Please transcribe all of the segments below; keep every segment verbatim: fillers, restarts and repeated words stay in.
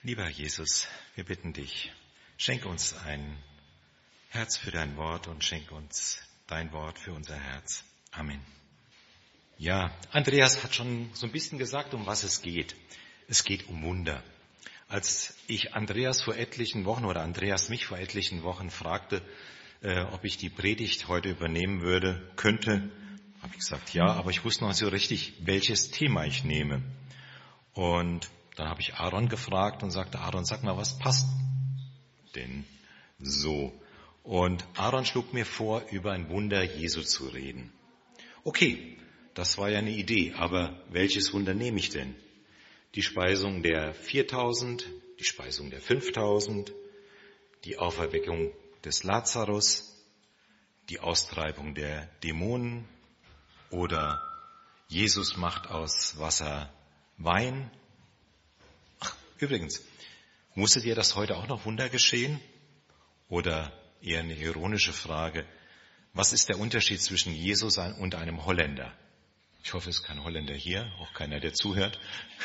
Lieber Herr Jesus, wir bitten dich, schenke uns ein Herz für dein Wort und schenke uns dein Wort für unser Herz. Amen. Ja, Andreas hat schon so ein bisschen gesagt, um was es geht. Es geht um Wunder. Als ich Andreas vor etlichen Wochen oder Andreas mich vor etlichen Wochen fragte, äh, ob ich die Predigt heute übernehmen würde, könnte, habe ich gesagt, ja, aber ich wusste noch nicht so richtig, welches Thema ich nehme. Und dann habe ich Aaron gefragt und sagte, Aaron, sag mal, was passt denn so? Und Aaron schlug mir vor, über ein Wunder Jesu zu reden. Okay, das war ja eine Idee, aber welches Wunder nehme ich denn? Die Speisung der viertausend, die Speisung der fünftausend, die Auferweckung des Lazarus, die Austreibung der Dämonen oder Jesus macht aus Wasser Wein. Ach, übrigens, musstet ihr das heute auch noch Wunder geschehen? Oder eher eine ironische Frage, was ist der Unterschied zwischen Jesus und einem Holländer? Ich hoffe, es ist kein Holländer hier, auch keiner, der zuhört.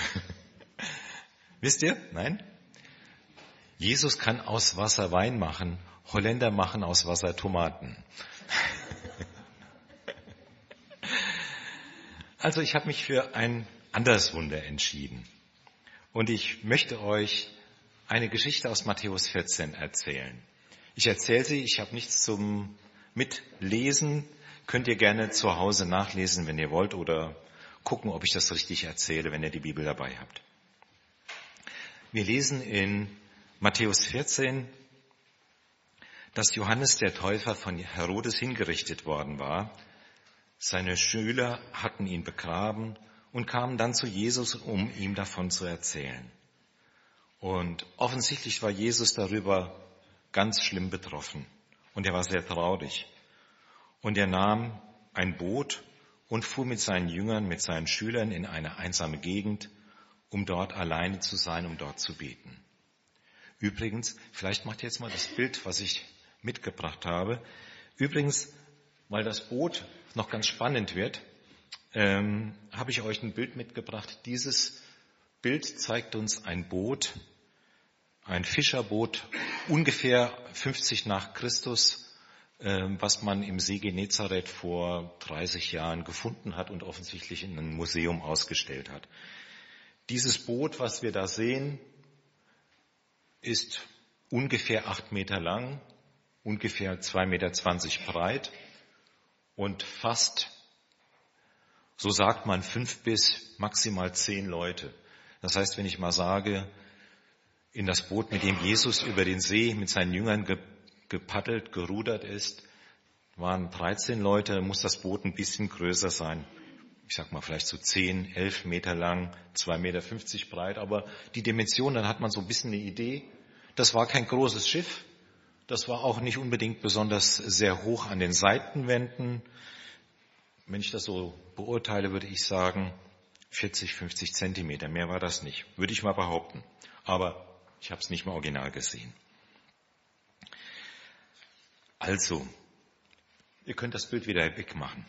Wisst ihr? Nein? Jesus kann aus Wasser Wein machen, Holländer machen aus Wasser Tomaten. Also ich habe mich für ein anderes Wunder entschieden. Und ich möchte euch eine Geschichte aus Matthäus vierzehn erzählen. Ich erzähle sie, ich habe nichts zum Mitlesen. Könnt ihr gerne zu Hause nachlesen, wenn ihr wollt, oder gucken, ob ich das richtig erzähle, wenn ihr die Bibel dabei habt. Wir lesen in Matthäus vierzehn, dass Johannes der Täufer von Herodes hingerichtet worden war. Seine Schüler hatten ihn begraben und kamen dann zu Jesus, um ihm davon zu erzählen. Und offensichtlich war Jesus darüber ganz schlimm betroffen und er war sehr traurig. Und er nahm ein Boot und fuhr mit seinen Jüngern, mit seinen Schülern in eine einsame Gegend, um dort alleine zu sein, um dort zu beten. Übrigens, vielleicht macht ihr jetzt mal das Bild, was ich mitgebracht habe. Übrigens, weil das Boot noch ganz spannend wird, ähm, habe ich euch ein Bild mitgebracht. Dieses Bild zeigt uns ein Boot, ein Fischerboot, ungefähr fünfzig nach Christus, was man im See Genezareth vor dreißig Jahren gefunden hat und offensichtlich in einem Museum ausgestellt hat. Dieses Boot, was wir da sehen, ist ungefähr acht Meter lang, ungefähr zwei Meter zwanzig breit und fast, so sagt man, fünf bis maximal zehn Leute. Das heißt, wenn ich mal sage, in das Boot, mit dem Jesus über den See mit seinen Jüngern ge- gepaddelt, gerudert ist, waren dreizehn Leute, muss das Boot ein bisschen größer sein. Ich sag mal vielleicht so zehn, elf Meter lang, zwei Meter fünfzig breit, aber die Dimension, dann hat man so ein bisschen eine Idee. Das war kein großes Schiff, das war auch nicht unbedingt besonders sehr hoch an den Seitenwänden. Wenn ich das so beurteile, würde ich sagen vierzig, fünfzig Zentimeter, mehr war das nicht, würde ich mal behaupten. Aber ich habe es nicht mal original gesehen. Also, ihr könnt das Bild wieder wegmachen.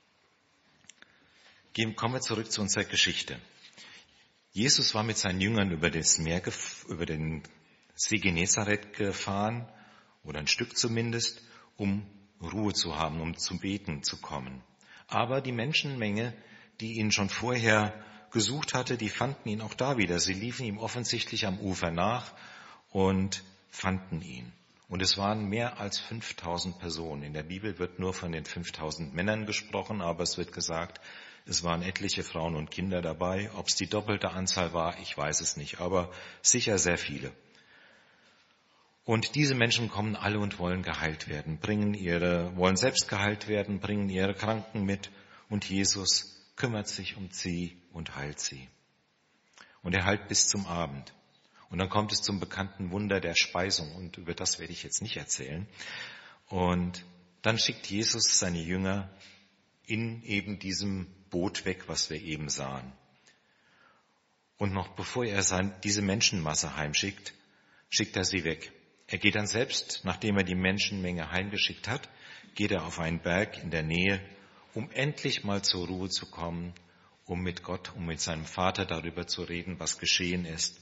Gehen, kommen wir zurück zu unserer Geschichte. Jesus war mit seinen Jüngern über das Meer, über den See Genezareth gefahren, oder ein Stück zumindest, um Ruhe zu haben, um zum Beten zu kommen. Aber die Menschenmenge, die ihn schon vorher gesucht hatte, die fanden ihn auch da wieder. Sie liefen ihm offensichtlich am Ufer nach und fanden ihn. Und es waren mehr als fünftausend Personen. In der Bibel wird nur von den fünftausend Männern gesprochen, aber es wird gesagt, es waren etliche Frauen und Kinder dabei. Ob es die doppelte Anzahl war, ich weiß es nicht, aber sicher sehr viele. Und diese Menschen kommen alle und wollen geheilt werden, bringen ihre, wollen selbst geheilt werden, bringen ihre Kranken mit und Jesus kümmert sich um sie und heilt sie. Und er heilt bis zum Abend. Und dann kommt es zum bekannten Wunder der Speisung und über das werde ich jetzt nicht erzählen. Und dann schickt Jesus seine Jünger in eben diesem Boot weg, was wir eben sahen. Und noch bevor er sein, diese Menschenmasse heimschickt, schickt er sie weg. Er geht dann selbst, nachdem er die Menschenmenge heimgeschickt hat, geht er auf einen Berg in der Nähe, um endlich mal zur Ruhe zu kommen, um mit Gott, um mit seinem Vater darüber zu reden, was geschehen ist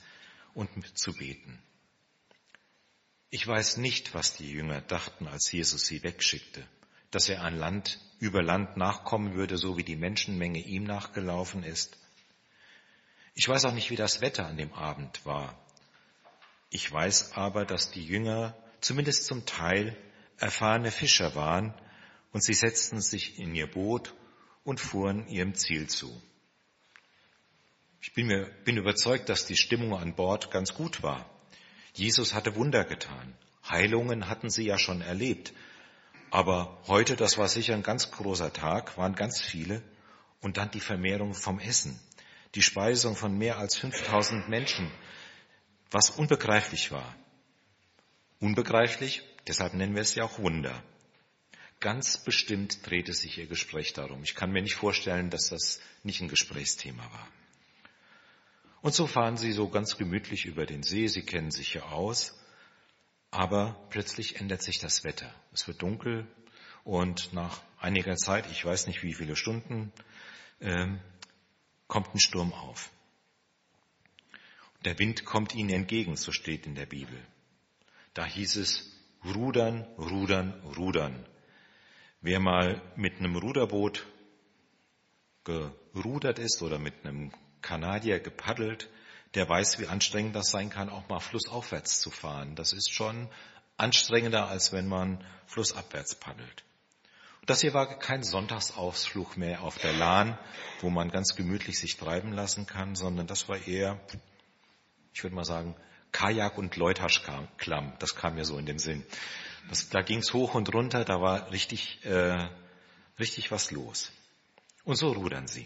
und zu beten. Ich weiß nicht, was die Jünger dachten, als Jesus sie wegschickte, dass er an Land, über Land nachkommen würde, so wie die Menschenmenge ihm nachgelaufen ist. Ich weiß auch nicht, wie das Wetter an dem Abend war. Ich weiß aber, dass die Jünger zumindest zum Teil erfahrene Fischer waren und sie setzten sich in ihr Boot und fuhren ihrem Ziel zu. Ich bin mir, bin überzeugt, dass die Stimmung an Bord ganz gut war. Jesus hatte Wunder getan. Heilungen hatten sie ja schon erlebt. Aber heute, das war sicher ein ganz großer Tag, waren ganz viele. Und dann die Vermehrung vom Essen. Die Speisung von mehr als fünftausend Menschen, was unbegreiflich war. Unbegreiflich, deshalb nennen wir es ja auch Wunder. Ganz bestimmt drehte sich ihr Gespräch darum. Ich kann mir nicht vorstellen, dass das nicht ein Gesprächsthema war. Und so fahren sie so ganz gemütlich über den See, sie kennen sich ja aus, aber plötzlich ändert sich das Wetter. Es wird dunkel und nach einiger Zeit, ich weiß nicht wie viele Stunden, ähm, kommt ein Sturm auf. Der Wind kommt ihnen entgegen, so steht in der Bibel. Da hieß es, rudern, rudern, rudern. Wer mal mit einem Ruderboot gerudert ist oder mit einem Kanadier gepaddelt, der weiß, wie anstrengend das sein kann, auch mal flussaufwärts zu fahren. Das ist schon anstrengender, als wenn man flussabwärts paddelt. Und das hier war kein Sonntagsausflug mehr auf der Lahn, wo man ganz gemütlich sich treiben lassen kann, sondern das war eher, ich würde mal sagen, Kajak- und Leutaschklamm. Das kam mir so in den Sinn. Das, da ging es hoch und runter, da war richtig, äh, richtig was los. Und so rudern sie.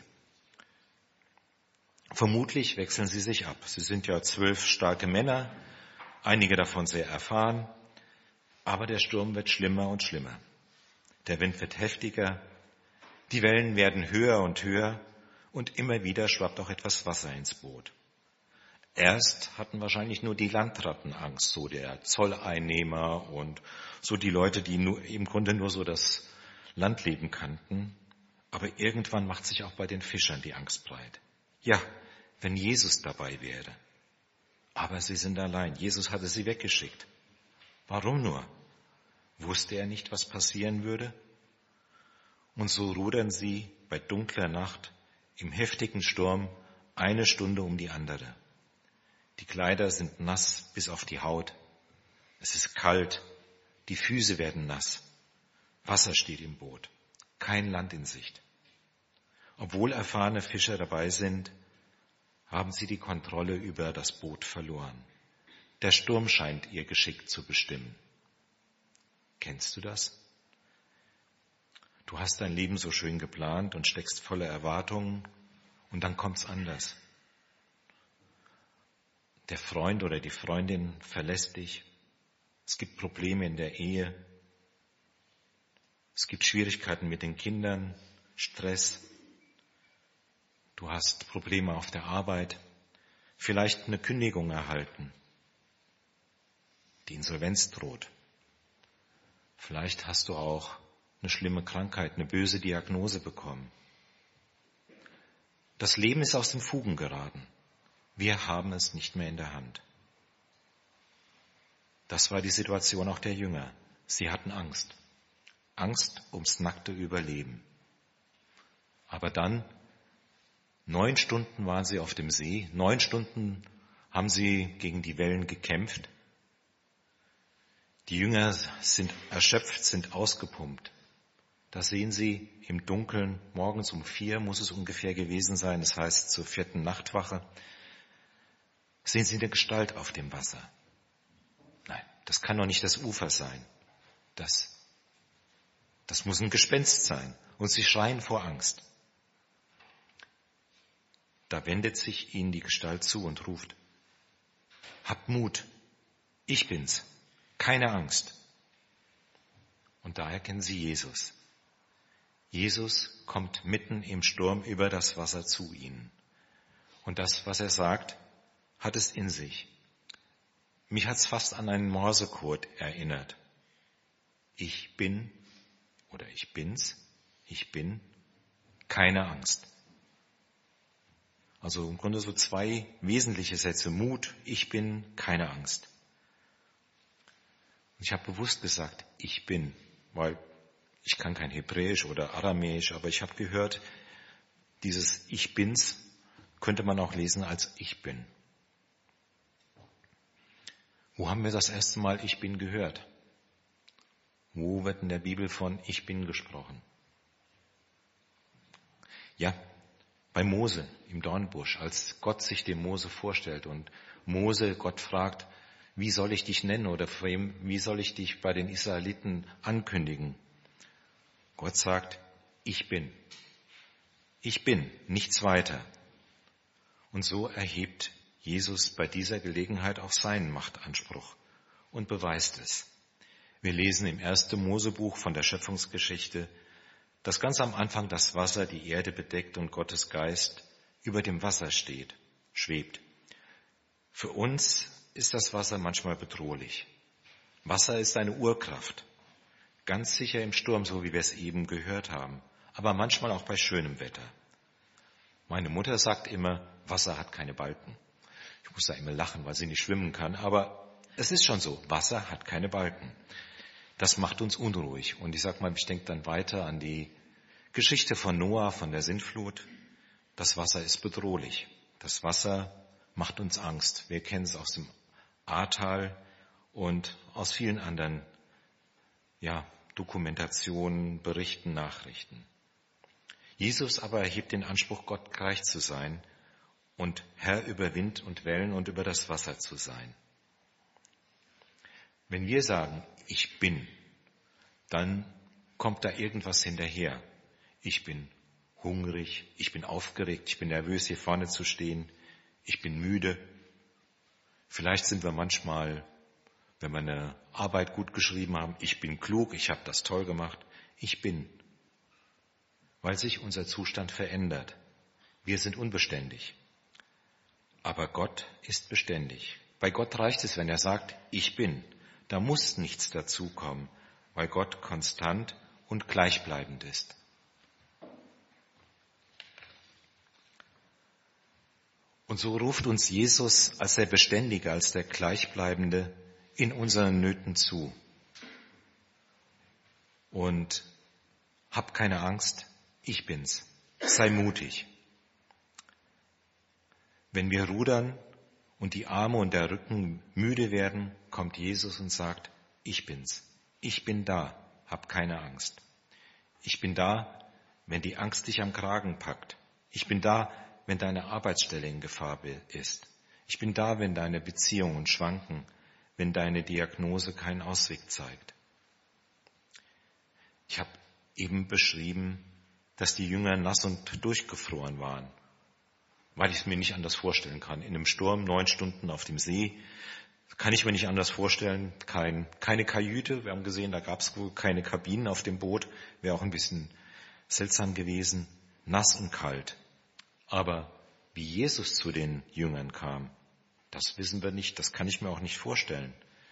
Vermutlich wechseln sie sich ab. Sie sind ja zwölf starke Männer, einige davon sehr erfahren, aber der Sturm wird schlimmer und schlimmer. Der Wind wird heftiger, die Wellen werden höher und höher und immer wieder schwappt auch etwas Wasser ins Boot. Erst hatten wahrscheinlich nur die Landratten Angst, so der Zolleinnehmer und so die Leute, die nur, im Grunde nur so das Landleben kannten. Aber irgendwann macht sich auch bei den Fischern die Angst breit. Ja, wenn Jesus dabei wäre. Aber sie sind allein. Jesus hatte sie weggeschickt. Warum nur? Wusste er nicht, was passieren würde? Und so rudern sie bei dunkler Nacht im heftigen Sturm eine Stunde um die andere. Die Kleider sind nass bis auf die Haut. Es ist kalt. Die Füße werden nass. Wasser steht im Boot. Kein Land in Sicht. Obwohl erfahrene Fischer dabei sind, haben sie die Kontrolle über das Boot verloren. Der Sturm scheint ihr Geschick zu bestimmen. Kennst du das? Du hast dein Leben so schön geplant und steckst voller Erwartungen und dann kommt's anders. Der Freund oder die Freundin verlässt dich. Es gibt Probleme in der Ehe. Es gibt Schwierigkeiten mit den Kindern, Stress. Du hast Probleme auf der Arbeit, vielleicht eine Kündigung erhalten. Die Insolvenz droht. Vielleicht hast du auch eine schlimme Krankheit, eine böse Diagnose bekommen. Das Leben ist aus den Fugen geraten. Wir haben es nicht mehr in der Hand. Das war die Situation auch der Jünger. Sie hatten Angst. Angst ums nackte Überleben. Aber dann, neun Stunden waren sie auf dem See, neun Stunden haben sie gegen die Wellen gekämpft. Die Jünger sind erschöpft, sind ausgepumpt. Da sehen sie im Dunkeln, morgens um vier muss es ungefähr gewesen sein, das heißt zur vierten Nachtwache, sehen sie eine Gestalt auf dem Wasser. Nein, das kann doch nicht das Ufer sein. Das, das muss ein Gespenst sein. Und sie schreien vor Angst. Da wendet sich ihnen die Gestalt zu und ruft, habt Mut, ich bin's, keine Angst. Und da erkennen sie Jesus. Jesus kommt mitten im Sturm über das Wasser zu ihnen. Und das, was er sagt, hat es in sich. Mich hat's fast an einen Morsecode erinnert. Ich bin oder ich bin's, ich bin, keine Angst. Also im Grunde so zwei wesentliche Sätze. Mut, ich bin, keine Angst. Und ich habe bewusst gesagt, ich bin, weil ich kann kein Hebräisch oder Aramäisch, aber ich habe gehört, dieses Ich bin's könnte man auch lesen als ich bin. Wo haben wir das erste Mal Ich bin gehört? Wo wird in der Bibel von Ich bin gesprochen? Ja, bei Mose im Dornbusch, als Gott sich dem Mose vorstellt und Mose Gott fragt, wie soll ich dich nennen oder wie soll ich dich bei den Israeliten ankündigen? Gott sagt, ich bin. Ich bin, nichts weiter. Und so erhebt Jesus bei dieser Gelegenheit auch seinen Machtanspruch und beweist es. Wir lesen im ersten Mosebuch von der Schöpfungsgeschichte, dass ganz am Anfang das Wasser die Erde bedeckt und Gottes Geist über dem Wasser steht, schwebt. Für uns ist das Wasser manchmal bedrohlich. Wasser ist eine Urkraft, ganz sicher im Sturm, so wie wir es eben gehört haben, aber manchmal auch bei schönem Wetter. Meine Mutter sagt immer, Wasser hat keine Balken. Ich muss da immer lachen, weil sie nicht schwimmen kann, aber es ist schon so, Wasser hat keine Balken. Das macht uns unruhig. Und ich sag mal, ich denke dann weiter an die Geschichte von Noah, von der Sintflut. Das Wasser ist bedrohlich. Das Wasser macht uns Angst. Wir kennen es aus dem Ahrtal und aus vielen anderen ja, Dokumentationen, Berichten, Nachrichten. Jesus aber erhebt den Anspruch, Gott gleich zu sein und Herr über Wind und Wellen und über das Wasser zu sein. Wenn wir sagen, ich bin, dann kommt da irgendwas hinterher. Ich bin hungrig, ich bin aufgeregt, ich bin nervös, hier vorne zu stehen, ich bin müde. Vielleicht sind wir manchmal, wenn wir eine Arbeit gut geschrieben haben, ich bin klug, ich habe das toll gemacht. Ich bin, weil sich unser Zustand verändert. Wir sind unbeständig. Aber Gott ist beständig. Bei Gott reicht es, wenn er sagt, ich bin. Da muss nichts dazukommen, weil Gott konstant und gleichbleibend ist. Und so ruft uns Jesus als der Beständige, als der Gleichbleibende in unseren Nöten zu. Und hab keine Angst, ich bin's. Sei mutig. Wenn wir rudern und die Arme und der Rücken müde werden, kommt Jesus und sagt, ich bin's. Ich bin da, hab keine Angst. Ich bin da, wenn die Angst dich am Kragen packt. Ich bin da, wenn deine Arbeitsstelle in Gefahr ist. Ich bin da, wenn deine Beziehungen schwanken, wenn deine Diagnose keinen Ausweg zeigt. Ich habe eben beschrieben, dass die Jünger nass und durchgefroren waren, weil ich es mir nicht anders vorstellen kann. In einem Sturm, neun Stunden auf dem See, kann ich mir nicht anders vorstellen. Kein, keine Kajüte, wir haben gesehen, da gab es wohl keine Kabinen auf dem Boot, wäre auch ein bisschen seltsam gewesen. Nass und kalt. Aber wie Jesus zu den Jüngern kam, das wissen wir nicht, das kann ich mir auch nicht vorstellen.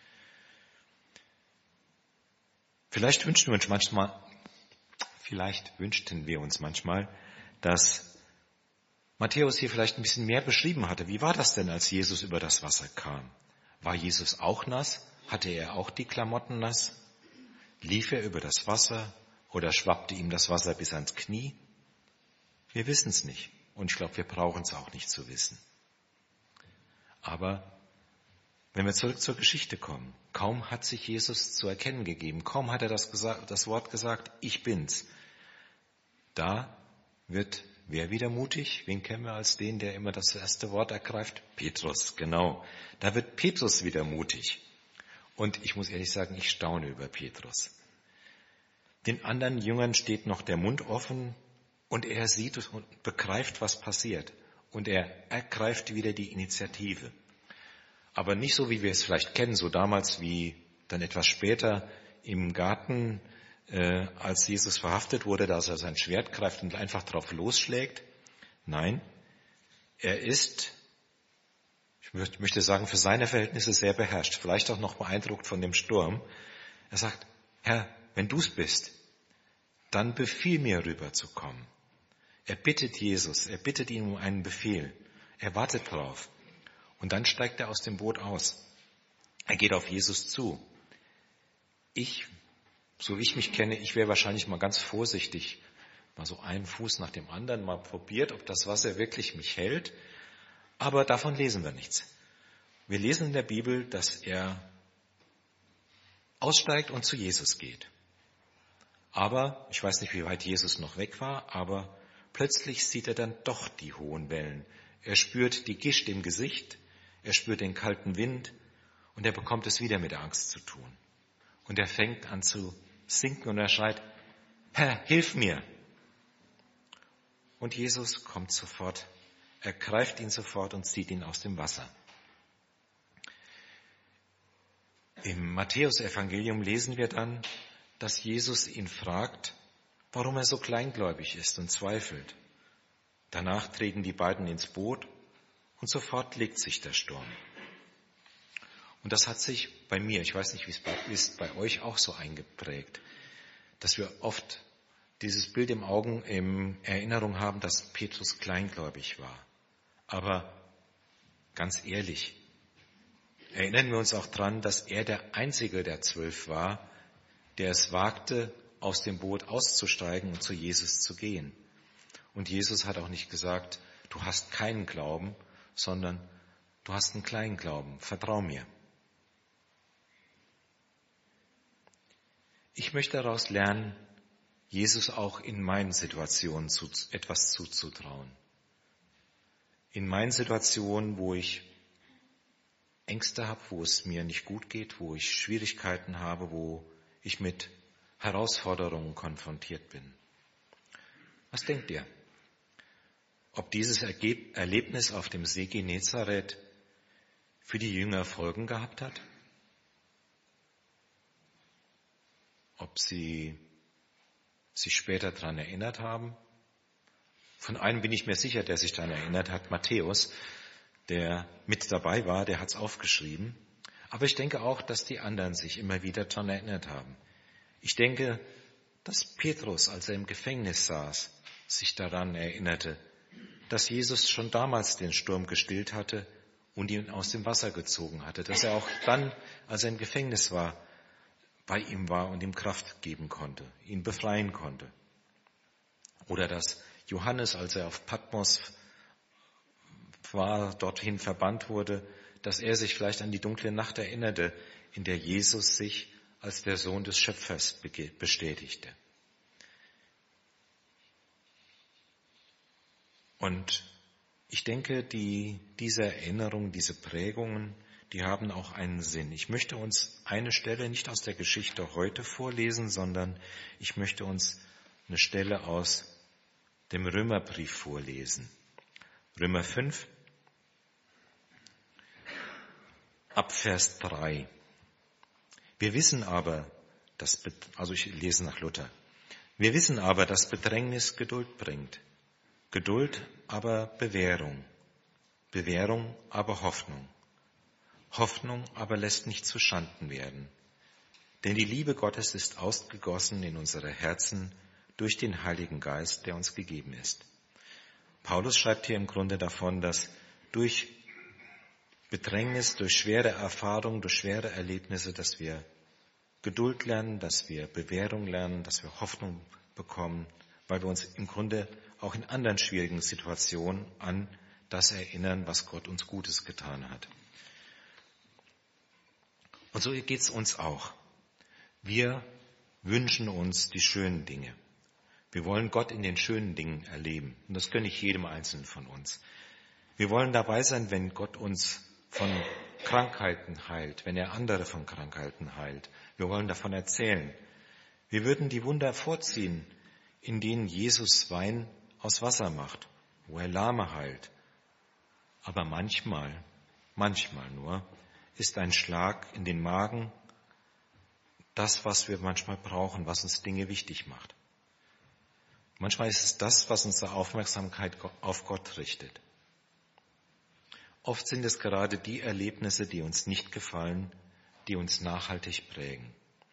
Vielleicht wünschten wir uns manchmal, vielleicht wünschten wir uns manchmal, dass Matthäus hier vielleicht ein bisschen mehr beschrieben hatte. Wie war das denn, als Jesus über das Wasser kam? War Jesus auch nass? Hatte er auch die Klamotten nass? Lief er über das Wasser oder schwappte ihm das Wasser bis ans Knie? Wir wissen es nicht. Und ich glaube, wir brauchen es auch nicht zu wissen. Aber wenn wir zurück zur Geschichte kommen, kaum hat sich Jesus zu erkennen gegeben, kaum hat er das, gesagt, das Wort gesagt, ich bin's. Da wird wer wieder mutig? Wen kennen wir als den, der immer das erste Wort ergreift? Petrus, genau. Da wird Petrus wieder mutig. Und ich muss ehrlich sagen, ich staune über Petrus. Den anderen Jüngern steht noch der Mund offen und er sieht und begreift, was passiert. Und er ergreift wieder die Initiative. Aber nicht so, wie wir es vielleicht kennen, so damals wie dann etwas später im Garten, äh, als Jesus verhaftet wurde, dass er sein Schwert greift und einfach drauf losschlägt. Nein, er ist, ich möchte sagen, für seine Verhältnisse sehr beherrscht, vielleicht auch noch beeindruckt von dem Sturm. Er sagt, Herr, wenn du's bist, dann befiehl mir rüberzukommen. Er bittet Jesus, er bittet ihn um einen Befehl. Er wartet drauf. Und dann steigt er aus dem Boot aus. Er geht auf Jesus zu. Ich, so wie ich mich kenne, ich wäre wahrscheinlich mal ganz vorsichtig, mal so einen Fuß nach dem anderen mal probiert, ob das Wasser wirklich mich hält. Aber davon lesen wir nichts. Wir lesen in der Bibel, dass er aussteigt und zu Jesus geht. Aber, ich weiß nicht, wie weit Jesus noch weg war, aber plötzlich sieht er dann doch die hohen Wellen. Er spürt die Gischt im Gesicht, er spürt den kalten Wind und er bekommt es wieder mit der Angst zu tun. Und er fängt an zu sinken und er schreit, Herr, hilf mir! Und Jesus kommt sofort, er greift ihn sofort und zieht ihn aus dem Wasser. Im Matthäusevangelium lesen wir dann, dass Jesus ihn fragt, warum er so kleingläubig ist und zweifelt. Danach treten die beiden ins Boot und sofort legt sich der Sturm. Und das hat sich bei mir, ich weiß nicht, wie es bei, ist, bei euch auch so eingeprägt, dass wir oft dieses Bild im Augen, in Erinnerung haben, dass Petrus kleingläubig war. Aber ganz ehrlich, erinnern wir uns auch dran, dass er der einzige der zwölf war, der es wagte, aus dem Boot auszusteigen und zu Jesus zu gehen. Und Jesus hat auch nicht gesagt, du hast keinen Glauben, sondern du hast einen kleinen Glauben, vertrau mir. Ich möchte daraus lernen, Jesus auch in meinen Situationen zu, etwas zuzutrauen. In meinen Situationen, wo ich Ängste habe, wo es mir nicht gut geht, wo ich Schwierigkeiten habe, wo ich mit Herausforderungen konfrontiert bin. Was denkt ihr? Ob dieses Erlebnis auf dem See Genezareth für die Jünger Folgen gehabt hat? Ob sie sich später daran erinnert haben? Von einem bin ich mir sicher, der sich daran erinnert hat, Matthäus, der mit dabei war, der hat es aufgeschrieben. Aber ich denke auch, dass die anderen sich immer wieder daran erinnert haben. Ich denke, dass Petrus, als er im Gefängnis saß, sich daran erinnerte, dass Jesus schon damals den Sturm gestillt hatte und ihn aus dem Wasser gezogen hatte, dass er auch dann, als er im Gefängnis war, bei ihm war und ihm Kraft geben konnte, ihn befreien konnte. Oder dass Johannes, als er auf Patmos war, dorthin verbannt wurde, dass er sich vielleicht an die dunkle Nacht erinnerte, in der Jesus sich als der Sohn des Schöpfers bestätigte. Und ich denke, die, diese Erinnerungen, diese Prägungen, die haben auch einen Sinn. Ich möchte uns eine Stelle nicht aus der Geschichte heute vorlesen, sondern ich möchte uns eine Stelle aus dem Römerbrief vorlesen. Römer fünf, ab Vers drei. Wir wissen aber, dass, also ich lese nach Luther, wir wissen aber, dass Bedrängnis Geduld bringt, Geduld aber Bewährung, Bewährung aber Hoffnung, Hoffnung aber lässt nicht zu Schanden werden, denn die Liebe Gottes ist ausgegossen in unsere Herzen durch den Heiligen Geist, der uns gegeben ist. Paulus schreibt hier im Grunde davon, dass durch Bedrängnis, durch schwere Erfahrungen, durch schwere Erlebnisse, dass wir Geduld lernen, dass wir Bewährung lernen, dass wir Hoffnung bekommen, weil wir uns im Grunde auch in anderen schwierigen Situationen an das erinnern, was Gott uns Gutes getan hat. Und so geht es uns auch. Wir wünschen uns die schönen Dinge. Wir wollen Gott in den schönen Dingen erleben. Und das gönne ich jedem Einzelnen von uns. Wir wollen dabei sein, wenn Gott uns von Krankheiten heilt, wenn er andere von Krankheiten heilt. Wir wollen davon erzählen. Wir würden die Wunder vorziehen, in denen Jesus Wein aus Wasser macht, wo er Lahme heilt. Aber manchmal, manchmal nur, ist ein Schlag in den Magen das, was wir manchmal brauchen, was uns Dinge wichtig macht. Manchmal ist es das, was unsere Aufmerksamkeit auf Gott richtet. Oft sind es gerade die Erlebnisse, die uns nicht gefallen, die uns nachhaltig prägen.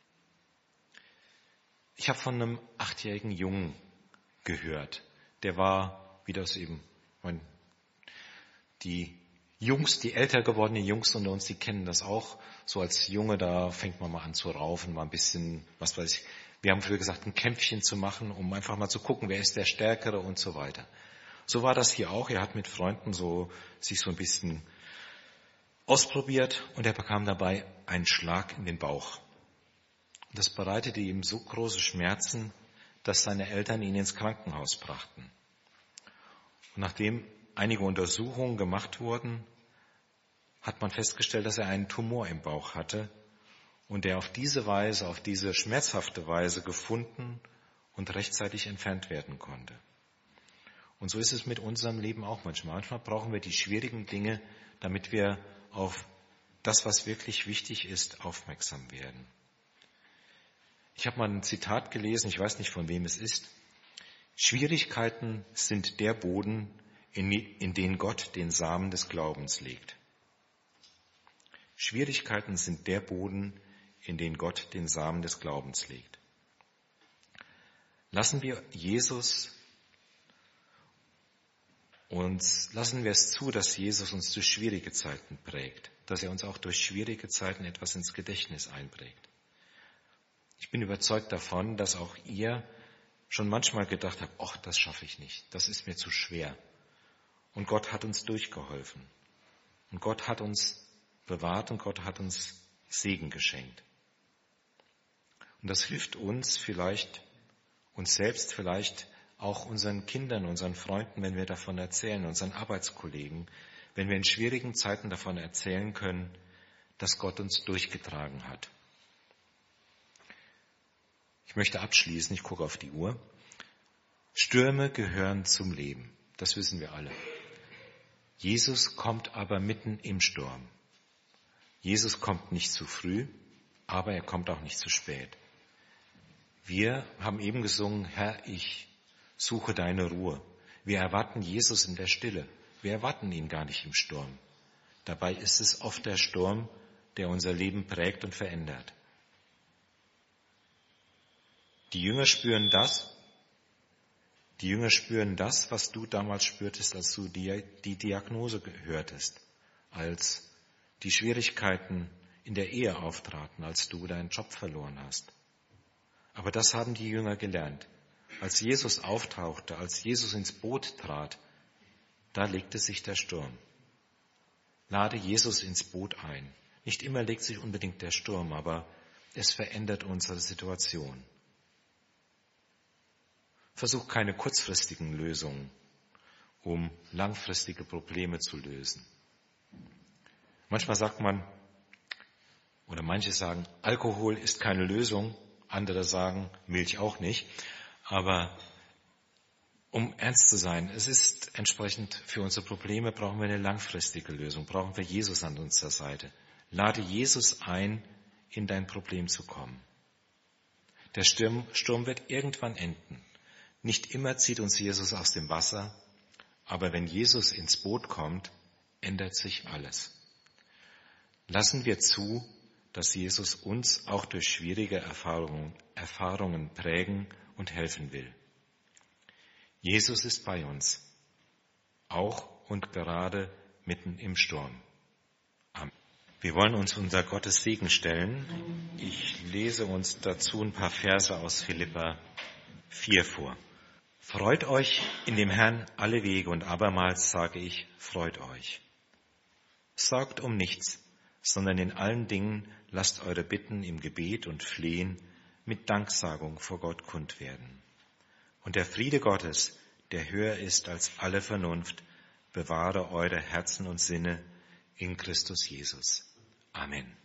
Ich habe von einem achtjährigen Jungen gehört. Der war, wie das eben mein Die Jungs, die älter gewordenen Jungs unter uns, die kennen das auch. So als Junge, da fängt man mal an zu raufen, mal ein bisschen, was weiß ich. Wir haben früher gesagt, ein Kämpfchen zu machen, um einfach mal zu gucken, wer ist der Stärkere und so weiter. So war das hier auch. Er hat mit Freunden so sich so ein bisschen ausprobiert und er bekam dabei einen Schlag in den Bauch. Und das bereitete ihm so große Schmerzen, dass seine Eltern ihn ins Krankenhaus brachten. Und nachdem einige Untersuchungen gemacht wurden, hat man festgestellt, dass er einen Tumor im Bauch hatte und der auf diese Weise, auf diese schmerzhafte Weise gefunden und rechtzeitig entfernt werden konnte. Und so ist es mit unserem Leben auch manchmal. Manchmal brauchen wir die schwierigen Dinge, damit wir auf das, was wirklich wichtig ist, aufmerksam werden. Ich habe mal ein Zitat gelesen, ich weiß nicht, von wem es ist. Schwierigkeiten sind der Boden, in, in den Gott den Samen des Glaubens legt. Schwierigkeiten sind der Boden, in den Gott den Samen des Glaubens legt. Lassen wir Jesus uns, lassen wir es zu, dass Jesus uns durch schwierige Zeiten prägt, dass er uns auch durch schwierige Zeiten etwas ins Gedächtnis einprägt. Ich bin überzeugt davon, dass auch ihr schon manchmal gedacht habt, ach, das schaffe ich nicht, das ist mir zu schwer. Und Gott hat uns durchgeholfen. Und Gott hat uns bewahrt und Gott hat uns Segen geschenkt. Und das hilft uns vielleicht, uns selbst vielleicht auch unseren Kindern, unseren Freunden, wenn wir davon erzählen, unseren Arbeitskollegen, wenn wir in schwierigen Zeiten davon erzählen können, dass Gott uns durchgetragen hat. Ich möchte abschließen, ich gucke auf die Uhr. Stürme gehören zum Leben, das wissen wir alle. Jesus kommt aber mitten im Sturm. Jesus kommt nicht zu früh, aber er kommt auch nicht zu spät. Wir haben eben gesungen, Herr, ich suche deine Ruhe. Wir erwarten Jesus in der Stille. Wir erwarten ihn gar nicht im Sturm. Dabei ist es oft der Sturm, der unser Leben prägt und verändert. Die Jünger spüren das, die Jünger spüren das, was du damals spürtest, als du die, die Diagnose hörtest, als die Schwierigkeiten in der Ehe auftraten, als du deinen Job verloren hast. Aber das haben die Jünger gelernt. Als Jesus auftauchte, als Jesus ins Boot trat, da legte sich der Sturm. Lade Jesus ins Boot ein. Nicht immer legt sich unbedingt der Sturm, aber es verändert unsere Situation. Versuch keine kurzfristigen Lösungen, um langfristige Probleme zu lösen. Manchmal sagt man, oder manche sagen, Alkohol ist keine Lösung, andere sagen, Milch auch nicht. Aber um ernst zu sein, es ist entsprechend für unsere Probleme brauchen wir eine langfristige Lösung, brauchen wir Jesus an unserer Seite. Lade Jesus ein, in dein Problem zu kommen. Der Sturm, Sturm wird irgendwann enden. Nicht immer zieht uns Jesus aus dem Wasser, aber wenn Jesus ins Boot kommt, ändert sich alles. Lassen wir zu, dass Jesus uns auch durch schwierige Erfahrungen, Erfahrungen prägen und helfen will. Jesus ist bei uns, auch und gerade mitten im Sturm. Amen. Wir wollen uns unter Gottes Segen stellen. Ich lese uns dazu ein paar Verse aus Philipper vier vor. Freut euch in dem Herrn alle Wege und abermals sage ich, freut euch. Sorgt um nichts, sondern in allen Dingen lasst eure Bitten im Gebet und Flehen mit Danksagung vor Gott kund werden. Und der Friede Gottes, der höher ist als alle Vernunft, bewahre eure Herzen und Sinne in Christus Jesus. Amen.